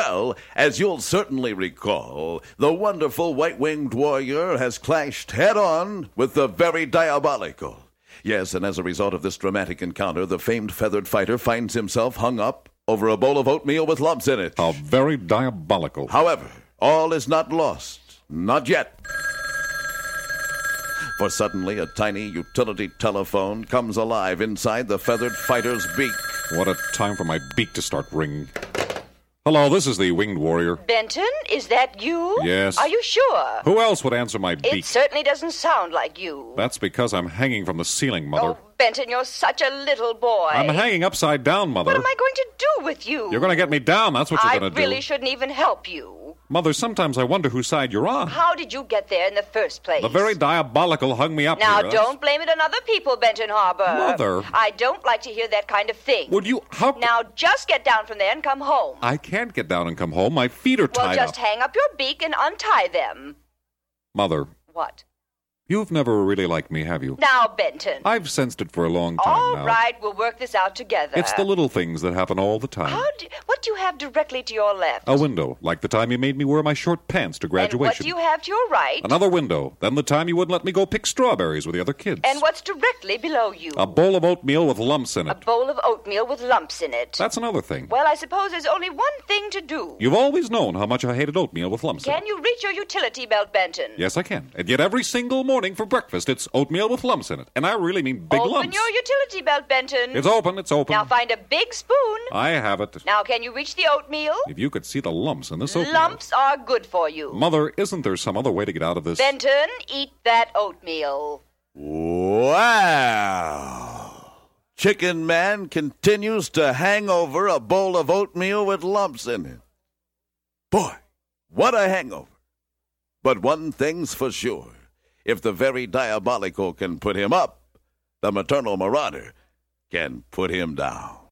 Well, as you'll certainly recall, the wonderful white-winged warrior has clashed head-on with the very diabolical. Yes, and as a result of this dramatic encounter, the famed feathered fighter finds himself hung up over a bowl of oatmeal with lumps in it. How very diabolical. However, all is not lost. Not yet. For suddenly a tiny utility telephone comes alive inside the feathered fighter's beak. What a time for my beak to start ringing. Hello, this is the Winged Warrior. Benton, is that you? Yes. Are you sure? Who else would answer my It beak? certainly doesn't sound like you. That's because I'm hanging from the ceiling, Mother. Oh, Benton, you're such a little boy. I'm hanging upside down, Mother. What am I going to do with you? You're going to get me down, that's what you're going to do. I really shouldn't even help you. Mother, sometimes I wonder whose side you're on. How did you get there in the first place? The very diabolical hung me up Now, here. don't blame it on other people, Benton Harbor. Mother. I don't like to hear that kind of thing. Would you... How... Now, just get down from there and come home. I can't get down and come home. My feet are Well, tied just up. hang up your beak and untie them. Mother, What? you've never really liked me, have you? Now, Benton. I've sensed it for a long time All now. right, we'll work this out together. It's the little things that happen all the time. What do you have directly to your left? A window, like the time you made me wear my short pants to graduation. And what do you have to your right? Another window, then the time you wouldn't let me go pick strawberries with the other kids. And what's directly below you? A bowl of oatmeal with lumps in A it. bowl of oatmeal with lumps in it. That's another thing. Well, I suppose there's only one thing to do. You've always known how much I hated oatmeal with lumps in Can it. you reach your utility belt, Benton? Yes, I can. And yet every single morning for breakfast, it's oatmeal with lumps in it. And I really mean big Open lumps. your utility belt, Benton. It's open, it's open. Now find a big spoon. I have it. Now can you reach the oatmeal? If you could see the lumps in this oatmeal. Lumps are good for you. Mother, isn't there some other way to get out of this? Benton, eat that oatmeal. Wow! Chicken Man continues to hang over a bowl of oatmeal with lumps in it. Boy, what a hangover. But one thing's for sure. If the very diabolical can put him up, the maternal marauder can put him down.